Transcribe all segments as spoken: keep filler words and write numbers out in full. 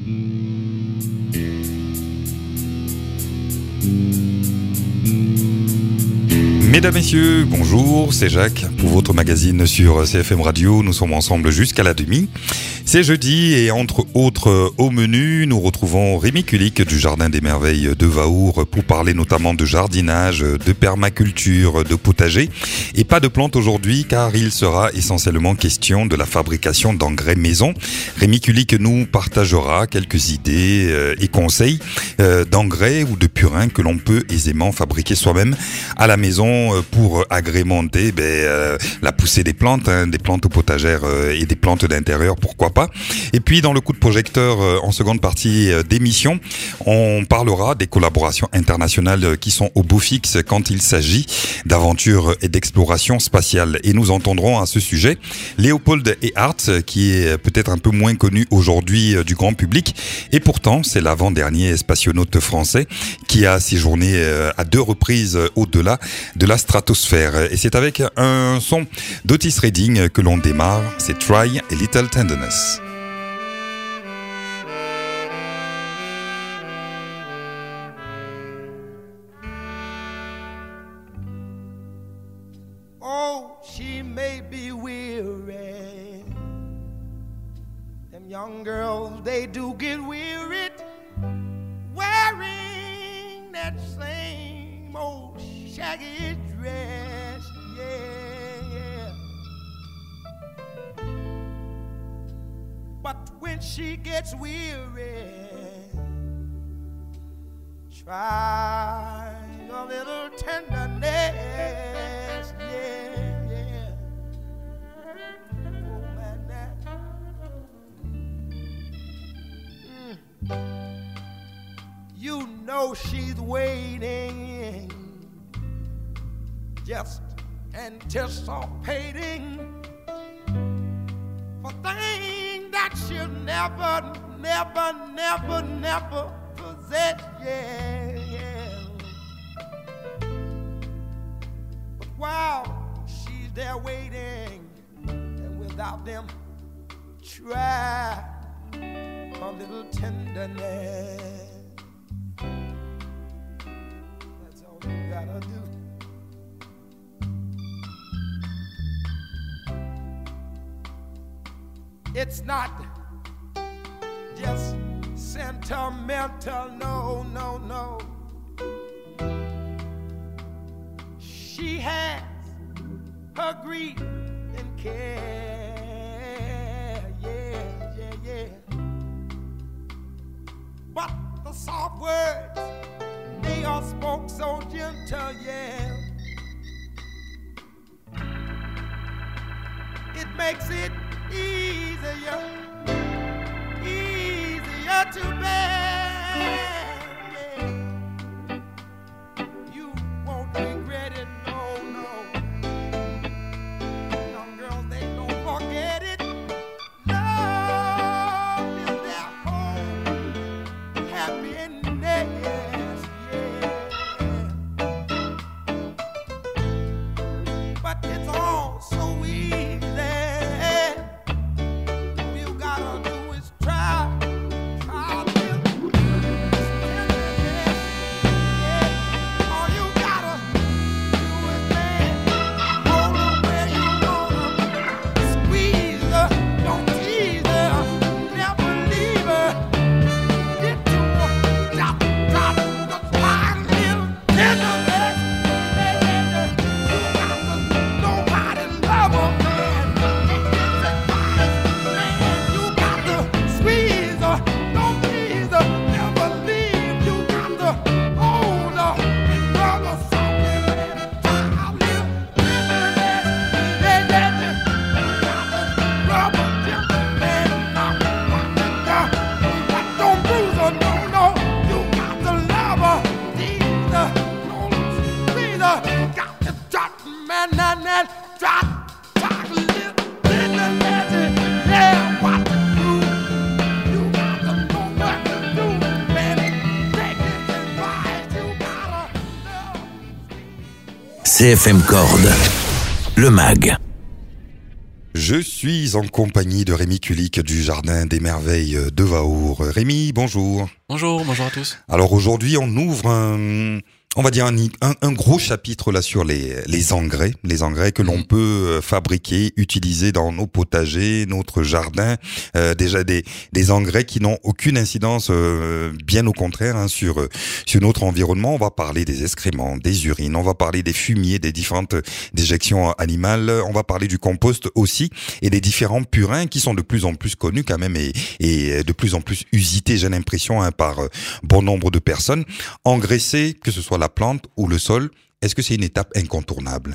Mesdames, Messieurs, bonjour, c'est Jacques pour votre magazine sur C F M Radio. Nous sommes ensemble jusqu'à la demi. C'est jeudi et entre autres au menu, nous retrouvons Rémi Kulik du Jardin des Merveilles de Vaour pour parler notamment de jardinage, de permaculture, de potager et pas de plantes aujourd'hui car il sera essentiellement question de la fabrication d'engrais maison. Rémi Kulik nous partagera quelques idées et conseils d'engrais ou de purins que l'on peut aisément fabriquer soi-même à la maison pour agrémenter ben, euh, la poussée des plantes, hein, des plantes potagères euh, et des plantes d'intérieur, pourquoi pas. Et puis dans le coup de projecteur, euh, en seconde partie euh, d'émission, on parlera des collaborations internationales qui sont au beau fixe quand il s'agit d'aventure et d'exploration spatiale. Et nous entendrons à ce sujet Léopold Ehart, qui est peut-être un peu moins connu aujourd'hui euh, du grand public. Et pourtant, c'est l'avant-dernier spationaute français qui a séjourné euh, à deux reprises euh, au-delà de la stratosphère. Et c'est avec un son d'Otis Redding que l'on démarre. C'est Try a Little Tenderness. Oh, she may be weary. Them young girls, they do get wearied wearing that same old shaggy dress, yeah, yeah. But when she gets weary, try a little tenderness, yeah, yeah. Oh, man, that. Mm. You know she's waiting, just anticipating for things that she'll never, never, never, never possess, yeah, yeah. But while she's there waiting, and without them, try a little tenderness. That's all you gotta do. It's not just sentimental, no, no, no. She has her grief and care, yeah, yeah, yeah. But the soft words, they are spoke so gentle, yeah. It makes it easier, easier to bear, yeah. You won't regret it, no, no. Young girls, they don't forget it. Love is their home, happiness, yeah. But it's all so easy. C F M Corde, le mag. Je suis en compagnie de Rémi Kulik du Jardin des Merveilles de Vaour. Rémi, bonjour. Bonjour, bonjour à tous. Alors aujourd'hui, on ouvre un... On va dire un, un, un gros chapitre là sur les, les engrais, les engrais que l'on peut fabriquer, utiliser dans nos potagers, notre jardin. Euh, déjà des, des engrais qui n'ont aucune incidence, euh, bien au contraire, hein, sur sur notre environnement. On va parler des excréments, des urines, on va parler des fumiers, des différentes déjections animales. On va parler du compost aussi et des différents purins qui sont de plus en plus connus quand même et, et de plus en plus usités, j'ai l'impression, hein, par bon nombre de personnes. Engraisser, que ce soit la plante ou le sol, est-ce que c'est une étape incontournable?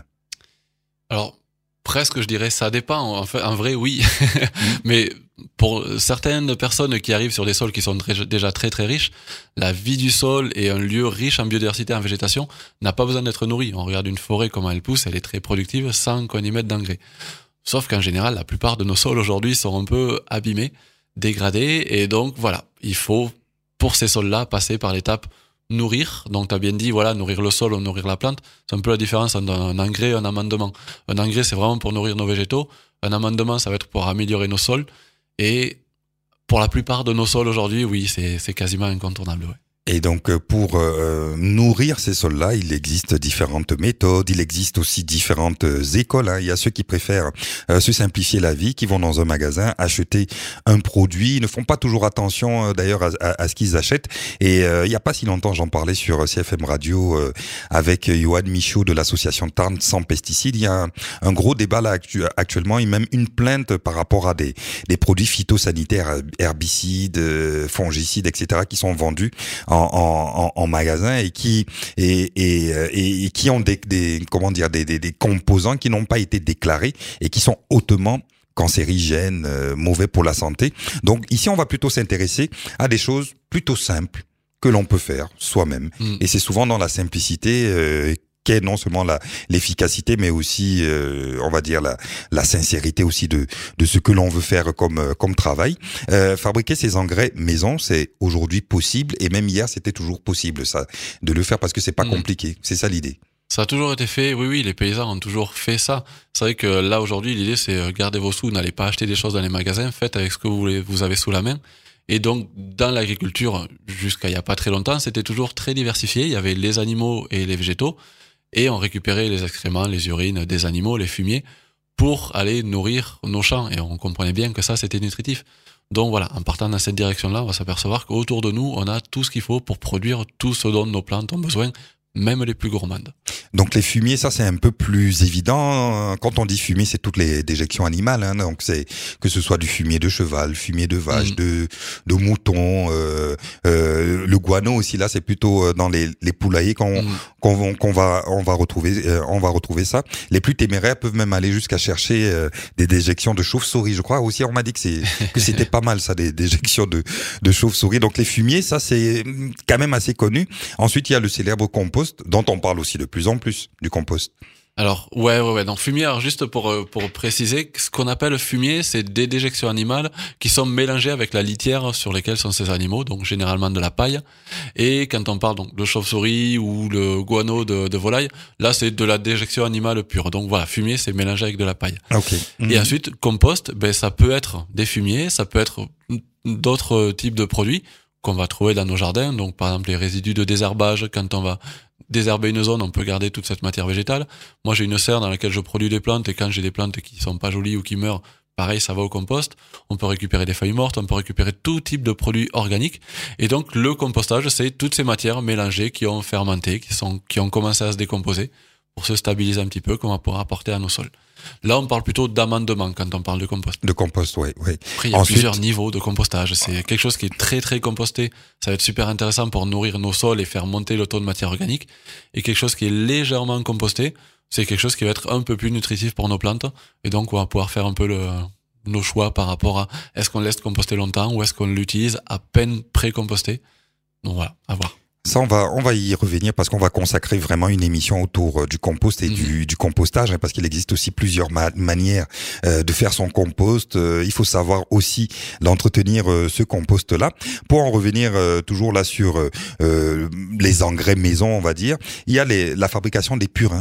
Alors, presque, je dirais, ça dépend. En fait, en vrai, oui. Mais pour certaines personnes qui arrivent sur des sols qui sont très, déjà très très riches, la vie du sol et un lieu riche en biodiversité, en végétation, n'a pas besoin d'être nourri. On regarde une forêt, comment elle pousse, elle est très productive sans qu'on y mette d'engrais. Sauf qu'en général, la plupart de nos sols aujourd'hui sont un peu abîmés, dégradés, et donc voilà, il faut, pour ces sols-là, passer par l'étape nourrir. Donc tu as bien dit, voilà, nourrir le sol ou nourrir la plante, c'est un peu la différence entre un engrais et un amendement. Un engrais, c'est vraiment pour nourrir nos végétaux. Un amendement, ça va être pour améliorer nos sols. Et pour la plupart de nos sols aujourd'hui, oui, c'est, c'est quasiment incontournable. Ouais. Et donc pour euh, nourrir ces sols-là, il existe différentes méthodes, il existe aussi différentes écoles. Hein. Il y a ceux qui préfèrent euh, se simplifier la vie, qui vont dans un magasin acheter un produit, ils ne font pas toujours attention euh, d'ailleurs à, à, à ce qu'ils achètent. Et euh, il n'y a pas si longtemps, j'en parlais sur C F M Radio euh, avec Johan Michaud de l'association Tarn sans pesticides. Il y a un, un gros débat là actu- actuellement, et même une plainte par rapport à des, des produits phytosanitaires, herbicides, fongicides, et cetera, qui sont vendus En, en, en magasin et qui et, et, et, et qui ont des, des comment dire des, des, des composants qui n'ont pas été déclarés et qui sont hautement cancérigènes, euh, mauvais pour la santé. Donc ici, on va plutôt s'intéresser à des choses plutôt simples que l'on peut faire soi-même. Mmh. Et c'est souvent dans la simplicité euh, qu'est non seulement la, l'efficacité, mais aussi, euh, on va dire, la, la sincérité aussi de, de ce que l'on veut faire comme, comme travail. Euh, fabriquer ces engrais maison, c'est aujourd'hui possible, et même hier, c'était toujours possible, ça, de le faire parce que c'est pas mmh. compliqué. C'est ça l'idée. Ça a toujours été fait, oui, oui, les paysans ont toujours fait ça. C'est vrai que là, aujourd'hui, l'idée, c'est gardez vos sous, n'allez pas acheter des choses dans les magasins, faites avec ce que vous voulez, vous avez sous la main. Et donc, dans l'agriculture, jusqu'à il y a pas très longtemps, c'était toujours très diversifié. Il y avait les animaux et les végétaux. Et on récupérait les excréments, les urines des animaux, les fumiers, pour aller nourrir nos champs. Et on comprenait bien que ça, c'était nutritif. Donc voilà, en partant dans cette direction-là, on va s'apercevoir qu'autour de nous, on a tout ce qu'il faut pour produire tout ce dont nos plantes ont besoin, même les plus gourmandes. Donc les fumiers, ça c'est un peu plus évident. Quand on dit fumier, c'est toutes les déjections animales. Hein. Donc c'est que ce soit du fumier de cheval, fumier de vache, mmh. de de mouton, euh, euh, le guano aussi. Là, c'est plutôt dans les les poulaillers qu'on mmh. qu'on, qu'on va on va retrouver euh, on va retrouver ça. Les plus téméraires peuvent même aller jusqu'à chercher euh, des déjections de chauve-souris. Je crois aussi on m'a dit que c'est que c'était pas mal ça, des déjections de de chauve-souris. Donc les fumiers, ça c'est quand même assez connu. Ensuite, il y a le célèbre compost dont on parle aussi de plus en plus, du compost. Alors, ouais, ouais, ouais. Donc, fumier, alors juste pour, pour préciser, ce qu'on appelle fumier, c'est des déjections animales qui sont mélangées avec la litière sur lesquelles sont ces animaux, donc généralement de la paille. Et quand on parle donc de chauve-souris ou le guano de, de volaille, là, c'est de la déjection animale pure. Donc voilà, fumier, c'est mélangé avec de la paille. Okay. Mmh. Et ensuite, compost, ben, ça peut être des fumiers, ça peut être d'autres types de produits qu'on va trouver dans nos jardins. Donc, par exemple, les résidus de désherbage, quand on va désherber une zone, on peut garder toute cette matière végétale. Moi, j'ai une serre dans laquelle je produis des plantes, et quand j'ai des plantes qui sont pas jolies ou qui meurent, pareil, ça va au compost. On peut récupérer des feuilles mortes, on peut récupérer tout type de produits organiques. Et donc, le compostage, c'est toutes ces matières mélangées qui ont fermenté, qui sont, qui ont commencé à se décomposer pour se stabiliser un petit peu, qu'on va pouvoir apporter à nos sols. Là, on parle plutôt d'amendement quand on parle de compost. De compost, oui. oui. Après, il y a Ensuite... plusieurs niveaux de compostage. C'est quelque chose qui est très, très composté. Ça va être super intéressant pour nourrir nos sols et faire monter le taux de matière organique. Et quelque chose qui est légèrement composté, c'est quelque chose qui va être un peu plus nutritif pour nos plantes. Et donc, on va pouvoir faire un peu le, nos choix par rapport à est-ce qu'on laisse composter longtemps ou est-ce qu'on l'utilise à peine pré-composté. Donc voilà, à voir. Ça, on va, on va y revenir parce qu'on va consacrer vraiment une émission autour du compost et mmh. du, du compostage, hein, parce qu'il existe aussi plusieurs ma- manières euh, de faire son compost. Euh, il faut savoir aussi l'entretenir, euh, ce compost-là. Pour en revenir euh, toujours là sur euh, les engrais maison, on va dire, il y a les, la fabrication des purins.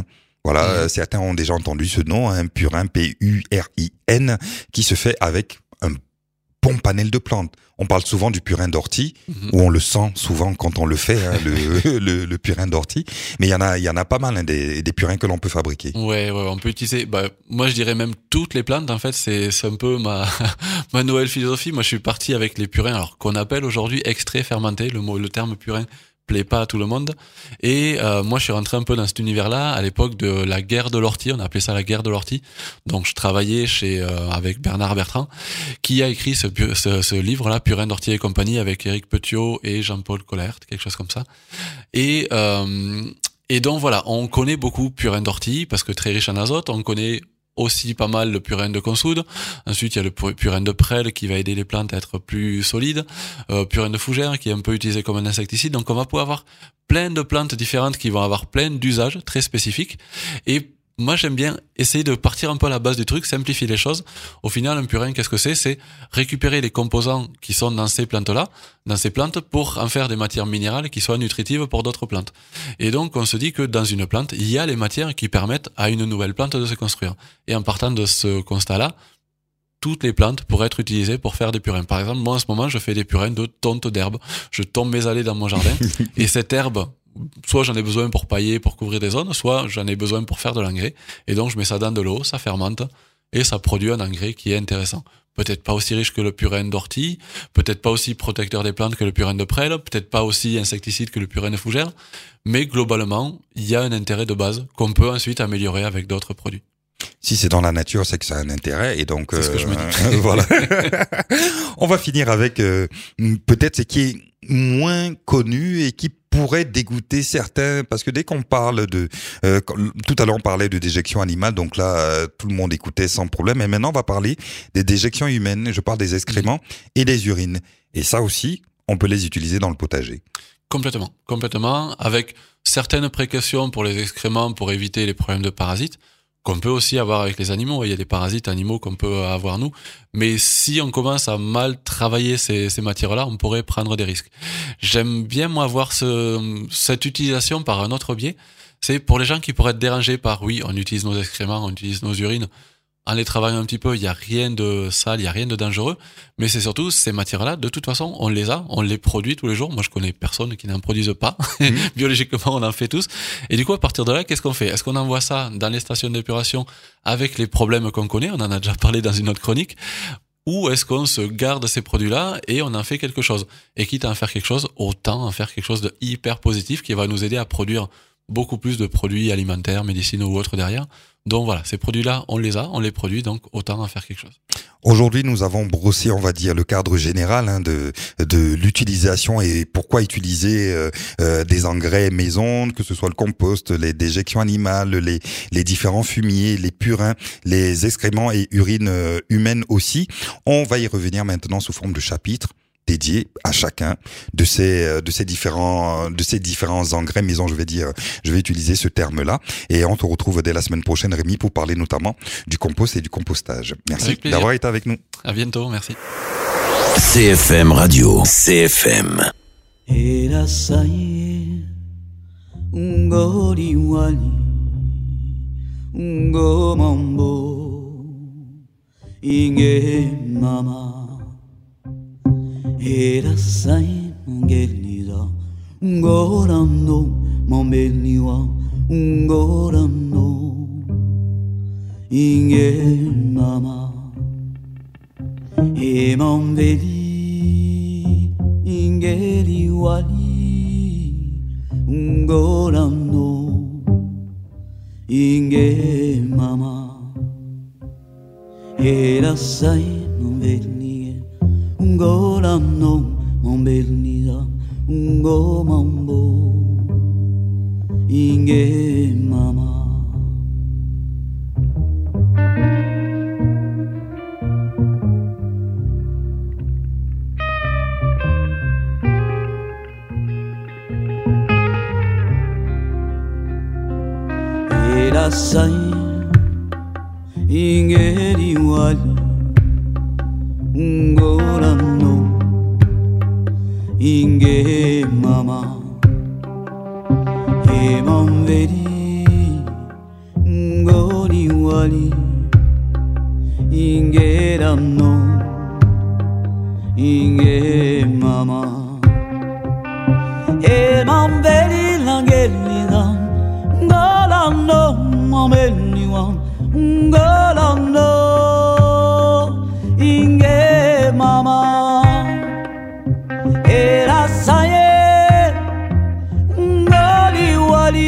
Voilà, mmh. certains ont déjà entendu ce nom, un hein, purin, P U R I N, qui se fait avec un bon panel de plantes. On parle souvent du purin d'ortie, mmh. où on le sent souvent quand on le fait, hein, le, le, le purin d'ortie. Mais il y en a, il y en a pas mal, hein, des, des purins que l'on peut fabriquer. Ouais, ouais, on peut utiliser. Bah, moi, je dirais même toutes les plantes. En fait, c'est, c'est un peu ma, ma nouvelle philosophie. Moi, je suis parti avec les purins, alors qu'on appelle aujourd'hui extrait fermenté. Le mot, le terme purin plaît pas à tout le monde. Et euh, moi, je suis rentré un peu dans cet univers-là à l'époque de la guerre de l'ortie. On appelait ça la guerre de l'ortie. Donc, je travaillais chez euh, avec Bernard Bertrand, qui a écrit ce, ce, ce livre-là, Purin d'ortie et compagnie, avec Éric Petiot et Jean-Paul Collert, quelque chose comme ça. Et euh, et donc voilà, on connaît beaucoup purin d'ortie parce que très riche en azote. On connaît aussi pas mal le purin de consoude. Ensuite, il y a le purin de prêle qui va aider les plantes à être plus solides. Euh, purin de fougère qui est un peu utilisé comme un insecticide. Donc, on va pouvoir avoir plein de plantes différentes qui vont avoir plein d'usages très spécifiques. Et moi, j'aime bien essayer de partir un peu à la base du truc, simplifier les choses. Au final, un purin, qu'est-ce que c'est? C'est récupérer les composants qui sont dans ces plantes-là, dans ces plantes, pour en faire des matières minérales qui soient nutritives pour d'autres plantes. Et donc, on se dit que dans une plante, il y a les matières qui permettent à une nouvelle plante de se construire. Et en partant de ce constat-là, toutes les plantes pourraient être utilisées pour faire des purins. Par exemple, moi, en ce moment, je fais des purins de tonte d'herbe. Je tombe mes allées dans mon jardin, et cette herbe, soit j'en ai besoin pour pailler, pour couvrir des zones, soit j'en ai besoin pour faire de l'engrais. Et donc, je mets ça dans de l'eau, ça fermente, et ça produit un engrais qui est intéressant. Peut-être pas aussi riche que le purin d'ortie, peut-être pas aussi protecteur des plantes que le purin de prêle, peut-être pas aussi insecticide que le purin de fougère, mais globalement, il y a un intérêt de base qu'on peut ensuite améliorer avec d'autres produits. Si c'est dans la nature, c'est que ça a un intérêt, et donc c'est euh, ce que je me dis. Voilà. On va finir avec euh, peut-être ce qui est moins connu et qui pourrait dégoûter certains, parce que dès qu'on parle de euh, tout à l'heure on parlait de déjection animale, donc là euh, tout le monde écoutait sans problème, et maintenant on va parler des déjections humaines. Je parle des excréments et des urines, et ça aussi on peut les utiliser dans le potager. Complètement, complètement, avec certaines précautions pour les excréments pour éviter les problèmes de parasites qu'on peut aussi avoir avec les animaux. Il y a des parasites animaux qu'on peut avoir nous, mais si on commence à mal travailler ces, ces matières-là, on pourrait prendre des risques. J'aime bien moi voir ce, cette utilisation par un autre biais. C'est pour les gens qui pourraient être dérangés par oui, on utilise nos excréments, on utilise nos urines. En les travaillant un petit peu, il y a rien de sale, il y a rien de dangereux, mais c'est surtout ces matières-là, de toute façon, on les a, on les produit tous les jours. Moi, je connais personne qui n'en produise pas. Mmh. Biologiquement, on en fait tous. Et du coup, à partir de là, qu'est-ce qu'on fait? Est-ce qu'on envoie ça dans les stations d'épuration avec les problèmes qu'on connaît? On en a déjà parlé dans une autre chronique. Ou est-ce qu'on se garde ces produits-là et on en fait quelque chose? Et quitte à en faire quelque chose, autant en faire quelque chose de hyper positif qui va nous aider à produire beaucoup plus de produits alimentaires, médicinaux ou autres derrière. Donc voilà, ces produits-là, on les a, on les produit, donc autant en faire quelque chose. Aujourd'hui, nous avons brossé, on va dire, le cadre général hein, de de l'utilisation et pourquoi utiliser euh, euh, des engrais maison, que ce soit le compost, les déjections animales, les les différents fumiers, les purins, les excréments et urines euh, humaines aussi. On va y revenir maintenant sous forme de chapitre dédié à chacun de ces de ces différents de ces différents engrais maison, je vais dire, je vais utiliser ce terme-là, et on te retrouve dès la semaine prochaine, Rémi, pour parler notamment du compost et du compostage. Merci d'avoir été avec nous. À bientôt, merci. C F M Radio, C F M. Era sai ngelira ngora no momeliwa ngora no inge mama e momeli ingeli wali ngora no inge mama era sai ngelira Ngora no mombelnida ngo mambo inge mama Era sai inge diwali Ngora no inge mama e mon vedi wali ingera no inge mama e mambeli langeli nam ngala no mambeli wan ngala no inge mama e la saye ngali wali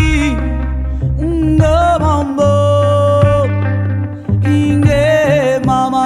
ngamambo inge mama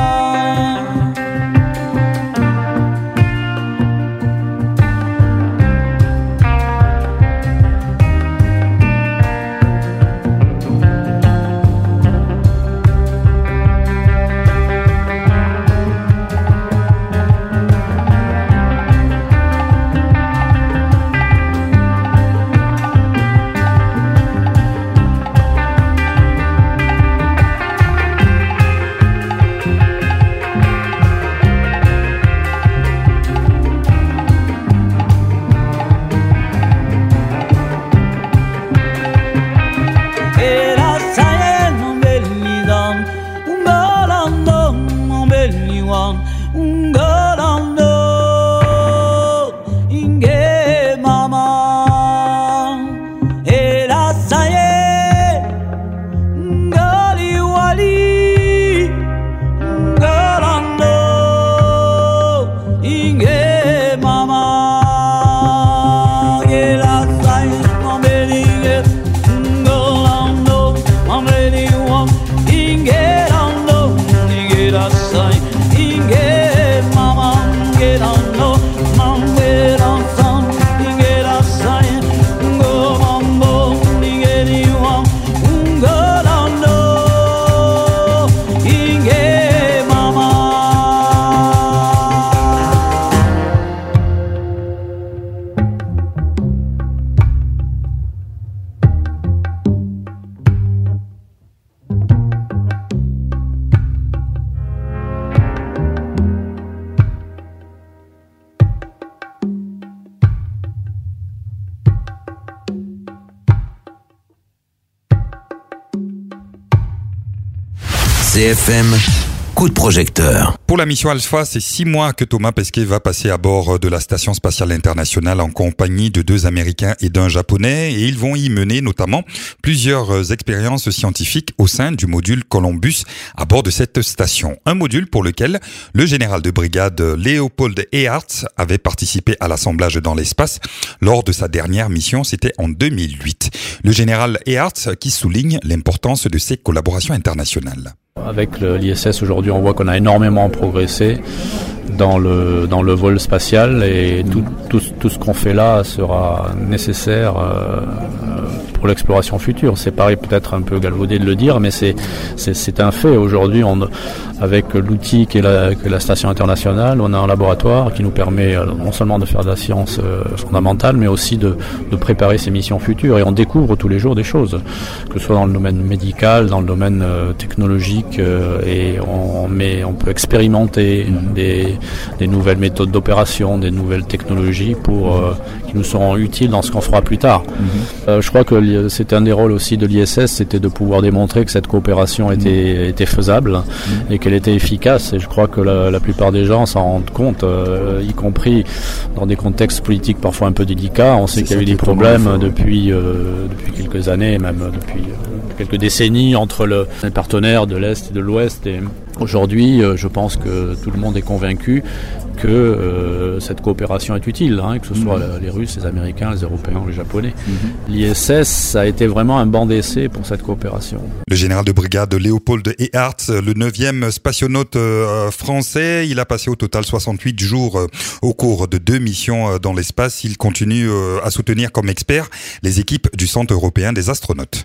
C F M, coup de projecteur. Pour la mission Alpha, c'est six mois que Thomas Pesquet va passer à bord de la Station Spatiale Internationale en compagnie de deux Américains et d'un Japonais, et ils vont y mener notamment plusieurs expériences scientifiques au sein du module Columbus à bord de cette station. Un module pour lequel le général de brigade Leopold Ehartz avait participé à l'assemblage dans l'espace lors de sa dernière mission, c'était en deux mille huit. Le général Ehartz qui souligne l'importance de ces collaborations internationales. Avec l'I S S aujourd'hui, on voit qu'on a énormément progressé dans le dans le vol spatial et tout tout, tout ce qu'on fait là sera nécessaire euh, pour l'exploration future. C'est pareil, peut-être un peu galvaudé de le dire, mais c'est c'est, c'est un fait. Aujourd'hui, on avec l'outil qu'est la, qu'est la station internationale, on a un laboratoire qui nous permet non seulement de faire de la science euh, fondamentale, mais aussi de de préparer ces missions futures. Et on découvre tous les jours des choses, que ce soit dans le domaine médical, dans le domaine euh, technologique, euh, et on, on met on peut expérimenter des des nouvelles méthodes d'opération, des nouvelles technologies pour euh, qui nous seront utiles dans ce qu'on fera plus tard. Mm-hmm. Euh, je crois que c'était un des rôles aussi de l'I S S, c'était de pouvoir démontrer que cette coopération était, était faisable mmh. et qu'elle était efficace. Et je crois que la, la plupart des gens s'en rendent compte, euh, y compris dans des contextes politiques parfois un peu délicats. On sait C'est qu'il y a eu des problèmes euh, depuis, euh, depuis quelques années, même depuis euh, quelques décennies, entre le, les partenaires de l'Est et de l'Ouest. Et aujourd'hui, euh, je pense que tout le monde est convaincu que euh, cette coopération est utile, hein, que ce soit mmh. les Russes, les Américains, les Européens, les Japonais. Mmh. L'I S S a été vraiment un banc d'essai pour cette coopération. Le général de brigade Leopold Ehartz, le neuvième spationaute euh, français, il a passé au total soixante-huit jours euh, au cours de deux missions euh, dans l'espace. Il continue euh, à soutenir comme expert les équipes du Centre européen des astronautes.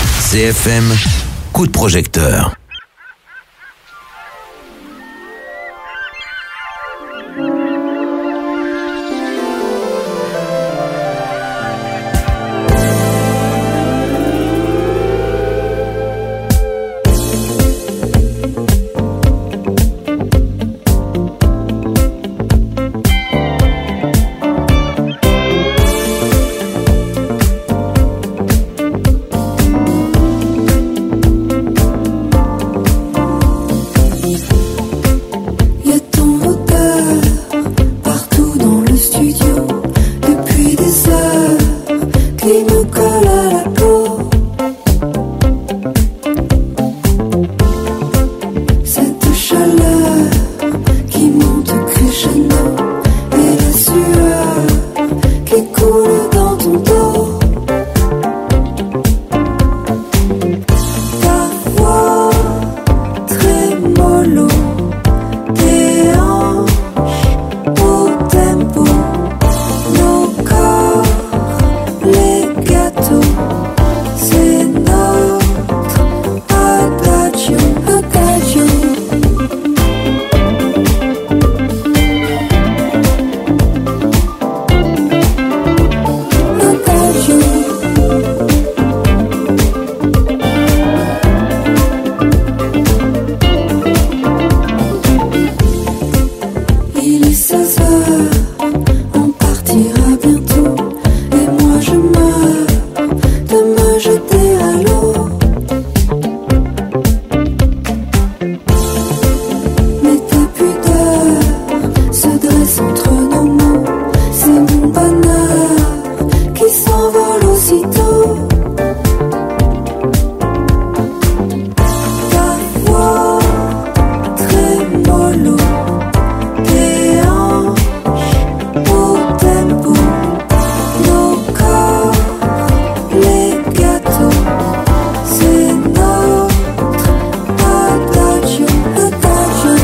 C F M, coup de projecteur. laisse entre nos mots. C'est mon bonheur qui s'envole aussitôt. Ta voix très mollo, tes hanches au tempo, nos corps, les gâteaux, c'est notre adagio, adagio.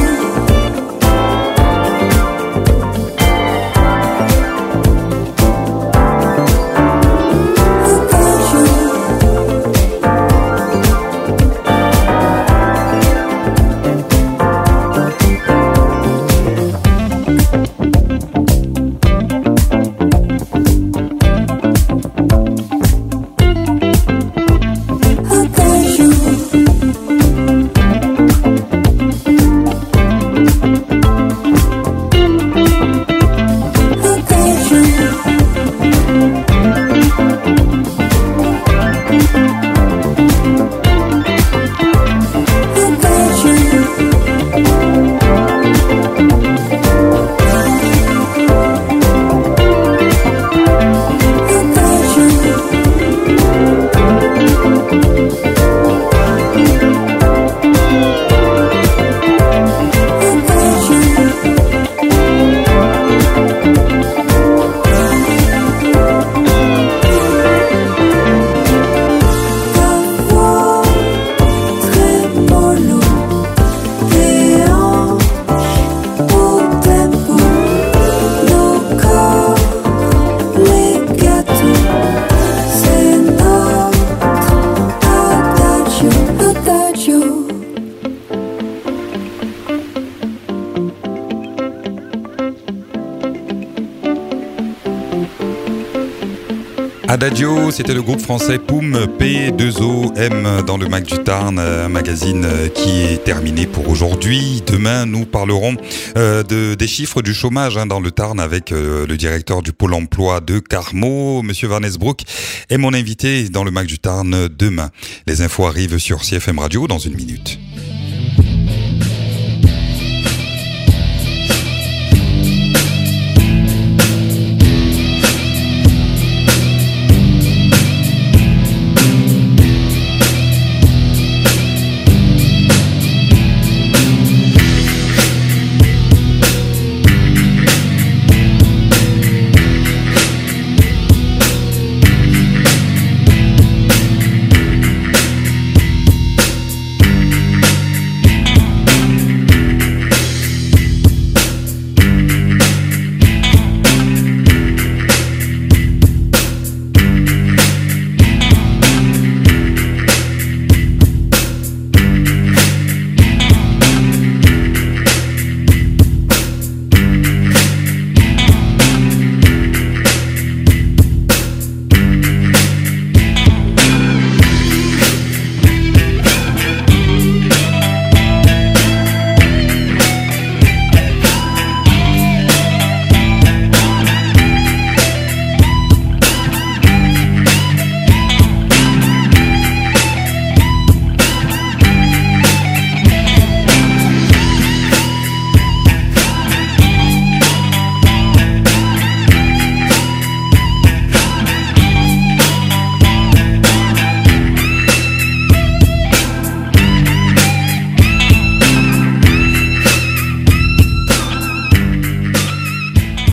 Adagio, c'était le groupe français Poum P deux O M dans le Mac du Tarn, un magazine qui est terminé pour aujourd'hui. Demain, nous parlerons euh, de, des chiffres du chômage hein, dans le Tarn avec euh, le directeur du Pôle emploi de Carmaux, Monsieur Van Esbroek, est mon invité dans le Mac du Tarn demain. Les infos arrivent sur C F M Radio dans une minute.